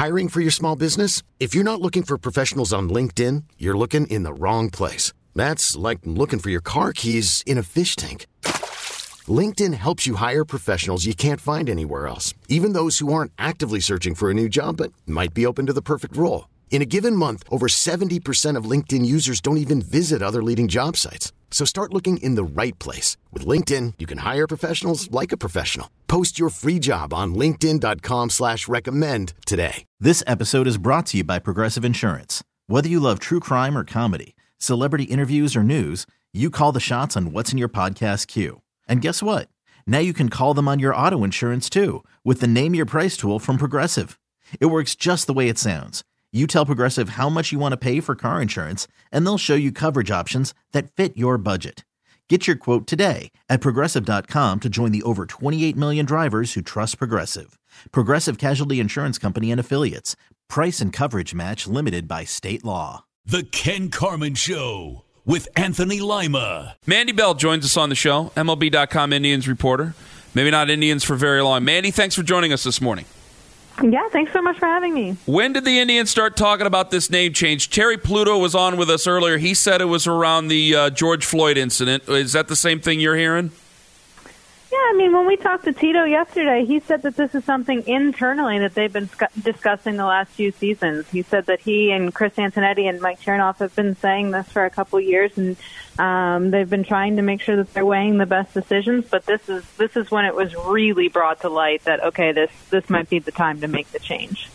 Hiring for your small business? If you're not looking for professionals on LinkedIn, you're looking in the wrong place. That's like looking for your car keys in a fish tank. LinkedIn helps you hire professionals you can't find anywhere else, even those who aren't actively searching for a new job but might be open to the perfect role. In a given month, over 70% of LinkedIn users don't even visit other leading job sites. So start looking in the right place. With LinkedIn, you can hire professionals like a professional. Post your free job on linkedin.com/recommend today. This episode is brought to you by Progressive Insurance. Whether you love true crime or comedy, celebrity interviews or news, you call the shots on what's in your podcast queue. And guess what? Now you can call them on your auto insurance too with the Name Your Price tool from Progressive. It works just the way it sounds. You tell Progressive how much you want to pay for car insurance, and they'll show you coverage options that fit your budget. Get your quote today at Progressive.com to join the over 28 million drivers who trust Progressive. Progressive Casualty Insurance Company and Affiliates. Price and coverage match limited by state law. The Ken Carman Show with Anthony Lima. Mandy Bell joins us on the show, MLB.com Indians reporter. Maybe not Indians for very long. Mandy, thanks for joining us this morning. Yeah, thanks so much for having me. When did the Indians start talking about this name change? Terry Pluto was on with us earlier. He said it was around the George Floyd incident. Is that the same thing you're hearing? Yeah, I mean, when we talked to Tito yesterday, he said that this is something internally that they've been discussing the last few seasons. He said that he and Chris Antonetti and Mike Chernoff have been saying this for a couple of years, and they've been trying to make sure that they're weighing the best decisions. But this is when it was really brought to light that, okay, this might be the time to make the change.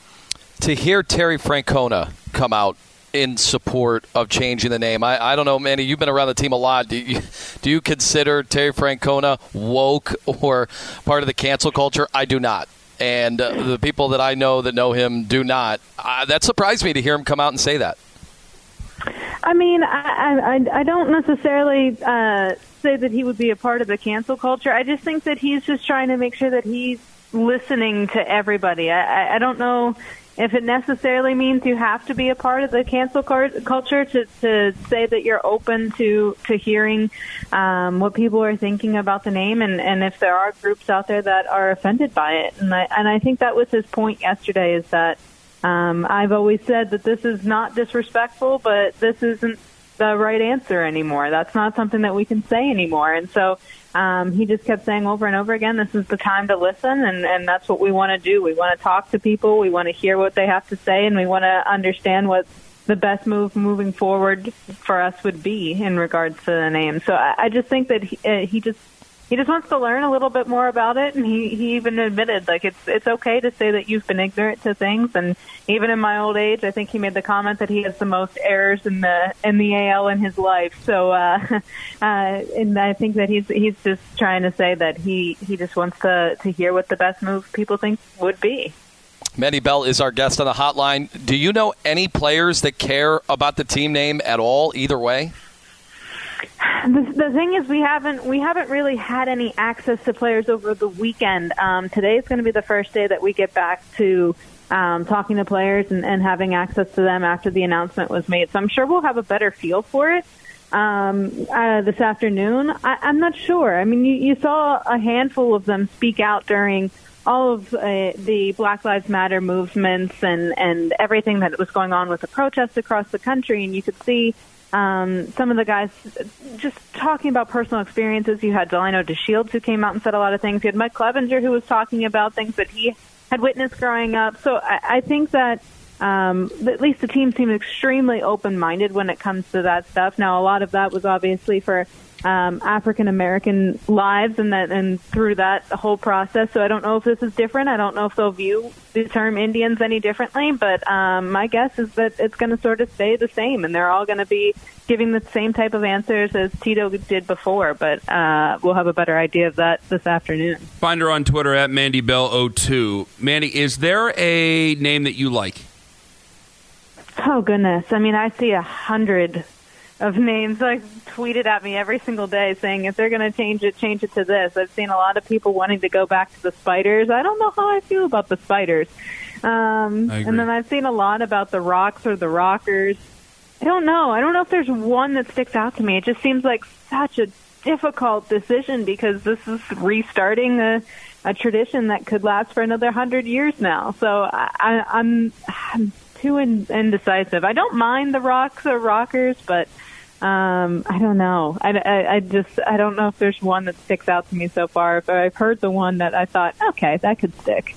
To hear Terry Francona come out in support of changing the name, I don't know, Manny, you've been around the team a lot. Do you consider Terry Francona woke or part of the cancel culture? I do not. And the people that I know that know him do not. That surprised me to hear him come out and say that. I mean, I don't necessarily say that he would be a part of the cancel culture. I just think that he's just trying to make sure that he's listening to everybody. I don't know if it necessarily means you have to be a part of the cancel culture to say that you're open to hearing what people are thinking about the name, and if there are groups out there that are offended by it. And I think that was his point yesterday, is that I've always said that this is not disrespectful, but this isn't the right answer anymore. That's not something that we can say anymore. And so he just kept saying over and over again, this is the time to listen, and that's what we want to do. We want to talk to people. We want to hear what they have to say, and we want to understand what the best move moving forward for us would be in regards to the name. So I just think that he just wants to learn a little bit more about it, and he even admitted, like, it's okay to say that you've been ignorant to things. And even in my old age, I think he made the comment that he has the most errors in the AL in his life. So and I think that he's just trying to say that he just wants to hear what the best move people think would be. Mandy Bell is our guest on the hotline. Do you know any players that care about the team name at all, either way? The thing is, we haven't really had any access to players over the weekend. Today is going to be the first day that we get back to talking to players and having access to them after the announcement was made. So I'm sure we'll have a better feel for it this afternoon. I'm not sure. I mean, you saw a handful of them speak out during all of the Black Lives Matter movements and everything that was going on with the protests across the country, and you could see some of the guys just talking about personal experiences. You had Delino DeShields, who came out and said a lot of things. You had Mike Clevenger, who was talking about things that he had witnessed growing up. So I think that at least the team seemed extremely open-minded when it comes to that stuff. Now, a lot of that was obviously for African-American lives and through that whole process. So I don't know if this is different. I don't know if they'll view the term Indians any differently, but my guess is that it's going to sort of stay the same, and they're all going to be giving the same type of answers as Tito did before, but we'll have a better idea of that this afternoon. Find her on Twitter at MandyBell02. Mandy, is there a name that you like? Oh, goodness. I mean, I see 100 of names like tweeted at me every single day saying if they're going to change it to this. I've seen a lot of people wanting to go back to the Spiders. I don't know how I feel about the Spiders. And then I've seen a lot about the Rocks or the Rockers. I don't know if there's one that sticks out to me. It just seems like such a difficult decision because this is restarting the tradition that could last for another 100 years now. So I'm too indecisive. I don't mind the Rocks or Rockers, but I don't know. I don't know if there's one that sticks out to me so far. But I've heard the one that I thought, okay, that could stick.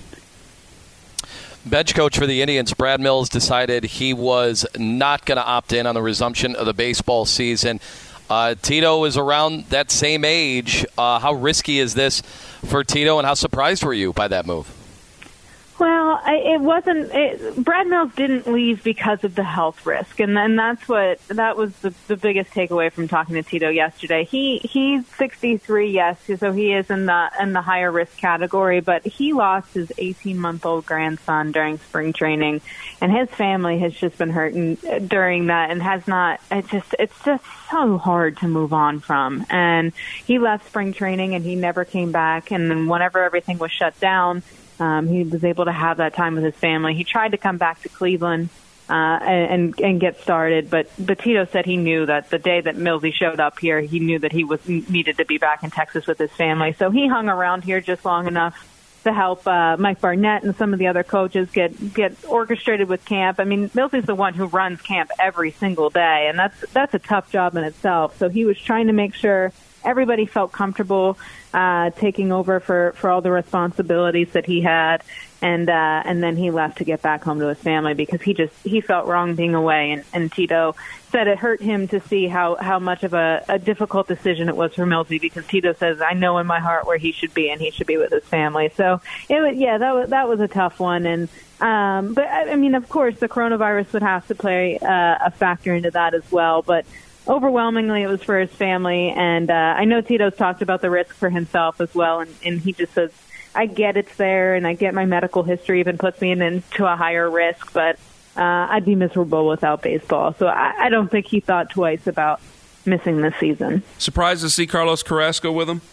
Bench coach for the Indians, Brad Mills, decided he was not going to opt in on the resumption of the baseball season. Tito is around that same age. How risky is this for Tito, and how surprised were you by that move? Well, it wasn't. Brad Mills didn't leave because of the health risk, and then that was the biggest takeaway from talking to Tito yesterday. He's 63, yes, so he is in the higher risk category, but he lost his 18-month-old grandson during spring training, and his family has just been hurting during that, and has not. It's just so hard to move on from. And he left spring training, and he never came back. And then whenever everything was shut down, he was able to have that time with his family. He tried to come back to Cleveland and get started, but Tito said he knew that the day that Millsy showed up here, he knew that he needed to be back in Texas with his family. So he hung around here just long enough to help Mike Barnett and some of the other coaches get orchestrated with camp. I mean, Millsy's the one who runs camp every single day, and that's a tough job in itself. So he was trying to make sure everybody felt comfortable taking over for all the responsibilities that he had, and then he left to get back home to his family because he felt wrong being away. And Tito said it hurt him to see how much of a difficult decision it was for Millsy, because Tito says, I know in my heart where he should be, and he should be with his family. So that was a tough one. And but I mean, of course, the coronavirus would have to play a factor into that as well, but overwhelmingly, it was for his family, and I know Tito's talked about the risk for himself as well, and he just says, I get it's there, and I get my medical history even puts me into a higher risk, but I'd be miserable without baseball. So I don't think he thought twice about missing this season. Surprised to see Carlos Carrasco with him?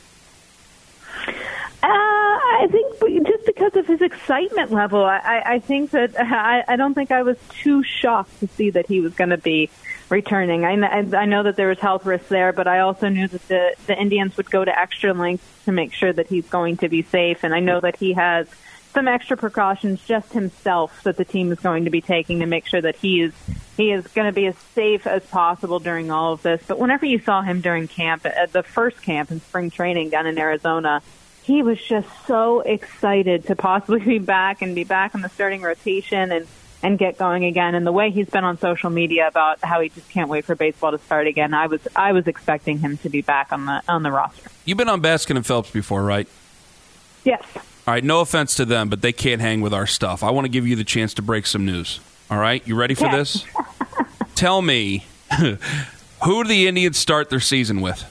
I think just because of his excitement level, I think that I don't think I was too shocked to see that he was going to be returning. I know that there was health risks there, but I also knew that the Indians would go to extra lengths to make sure that he's going to be safe. And I know that he has some extra precautions just himself that the team is going to be taking to make sure that he is going to be as safe as possible during all of this. But whenever you saw him during camp, at the first camp in spring training down in Arizona, he was just so excited to possibly be back and be back in the starting rotation and get going again. And the way he's been on social media about how he just can't wait for baseball to start again, I was expecting him to be back on the roster. You've been on Baskin and Phelps before, right? Yes. All right, no offense to them, but they can't hang with our stuff. I want to give you the chance to break some news. All right, you ready for this? Tell me, who do the Indians start their season with?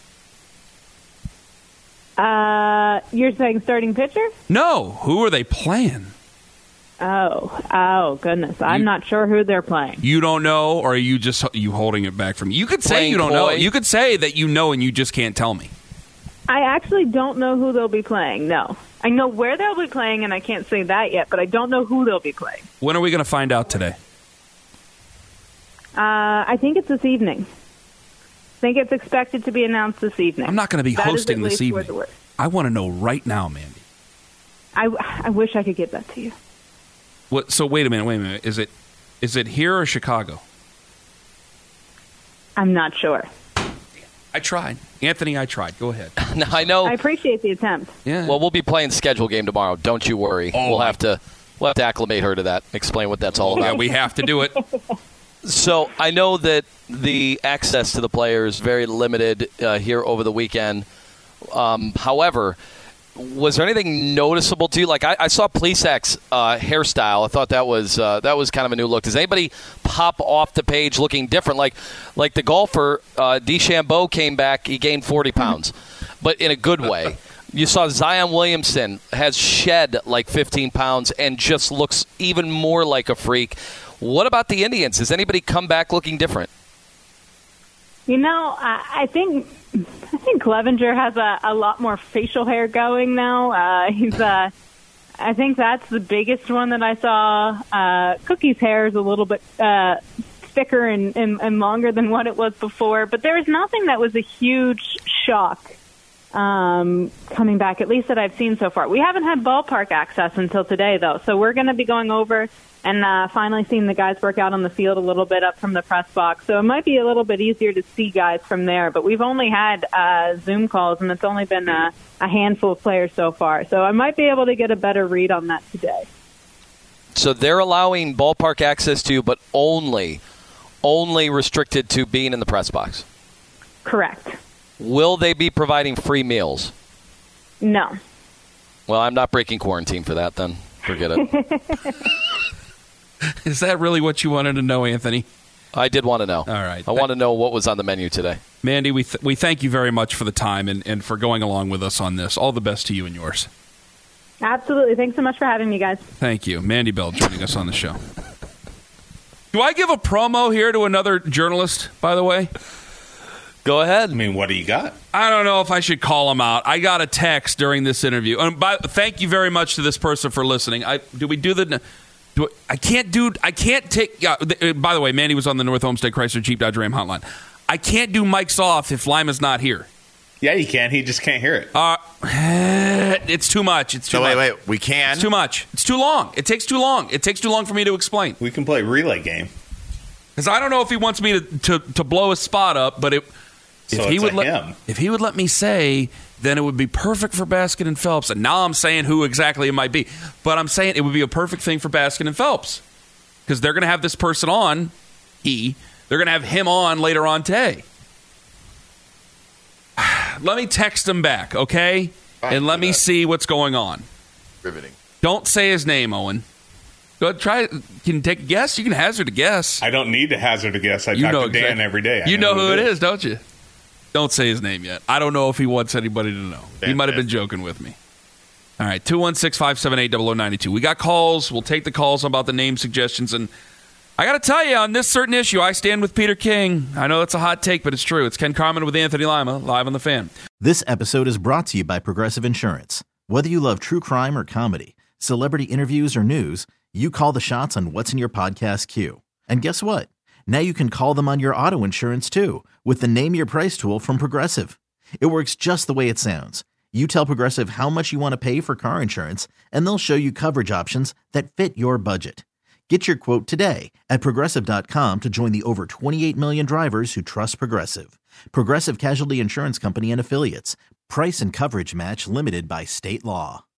You're saying starting pitcher? No, who are they playing? Oh, goodness. I'm not sure who they're playing. You don't know, or are you holding it back from me? You could say you don't know. You could say that you know and you just can't tell me. I actually don't know who they'll be playing, no. I know where they'll be playing, and I can't say that yet, but I don't know who they'll be playing. When are we going to find out today? I think it's this evening. I think it's expected to be announced this evening. I'm not going to be hosting this evening. I want to know right now, Mandy. I wish I could get that to you. What? So wait a minute. Is it here or Chicago? I'm not sure. I tried. Anthony, I tried. Go ahead. No, I know. I appreciate the attempt. Yeah. Well, we'll be playing schedule game tomorrow. Don't you worry. We'll have to acclimate her to that. Explain what that's all about. Yeah, we have to do it. So I know that the access to the players is very limited here over the weekend. However, was there anything noticeable to you? Like I saw Plesac's hairstyle. I thought that was kind of a new look. Does anybody pop off the page looking different? Like the golfer DeChambeau came back. He gained 40 pounds, but in a good way. You saw Zion Williamson has shed like 15 pounds and just looks even more like a freak. What about the Indians? Does anybody come back looking different? You know, I think Clevenger has a lot more facial hair going now. I think that's the biggest one that I saw. Cookie's hair is a little bit thicker and longer than what it was before, but there was nothing that was a huge shock coming back, at least that I've seen so far. We haven't had ballpark access until today, though, so we're going to be going over and finally seeing the guys work out on the field a little bit up from the press box. So it might be a little bit easier to see guys from there, but we've only had Zoom calls, and it's only been a handful of players so far. So I might be able to get a better read on that today. So they're allowing ballpark access to you, but only restricted to being in the press box? Correct. Will they be providing free meals? No. Well, I'm not breaking quarantine for that, then. Forget it. Is that really what you wanted to know, Anthony? I did want to know. All right. I want to know what was on the menu today. Mandy, we thank you very much for the time and for going along with us on this. All the best to you and yours. Absolutely. Thanks so much for having me, guys. Thank you. Mandy Bell joining us on the show. Do I give a promo here to another journalist, by the way? Go ahead. I mean, what do you got? I don't know if I should call him out. I got a text during this interview. Thank you very much to this person for listening. I can't take. By the way, Mandy was on the North Homestead Chrysler Jeep Dodge Ram hotline. I can't do Mike's off if Lima's not here. Yeah, you can. He just can't hear it. It's too much. It's too much. Wait. We can? It's too much. It's too long. It takes too long. It takes too long for me to explain. We can play relay game. Because I don't know if he wants me to blow his spot up, but if he would let me say, then it would be perfect for Baskin and Phelps. And now I'm saying who exactly it might be. But I'm saying it would be a perfect thing for Baskin and Phelps. Because they're going to have this person on, they're going to have him on later on today. Let me text him back, okay? Fine, and let me see what's going on. Riveting. Don't say his name, Owen. Go try. Can you take a guess? You can hazard a guess. I don't need to hazard a guess. I talk to Dan every day. You know who it is, don't you? Don't say his name yet. I don't know if he wants anybody to know. He might have been joking with me. All right, 216-578-0092. We got calls. We'll take the calls about the name suggestions. And I got to tell you, on this certain issue, I stand with Peter King. I know it's a hot take, but it's true. It's Ken Carman with Anthony Lima, live on The Fan. This episode is brought to you by Progressive Insurance. Whether you love true crime or comedy, celebrity interviews or news, you call the shots on what's in your podcast queue. And guess what? Now you can call them on your auto insurance, too, with the Name Your Price tool from Progressive. It works just the way it sounds. You tell Progressive how much you want to pay for car insurance, and they'll show you coverage options that fit your budget. Get your quote today at Progressive.com to join the over 28 million drivers who trust Progressive. Progressive Casualty Insurance Company and Affiliates. Price and coverage match limited by state law.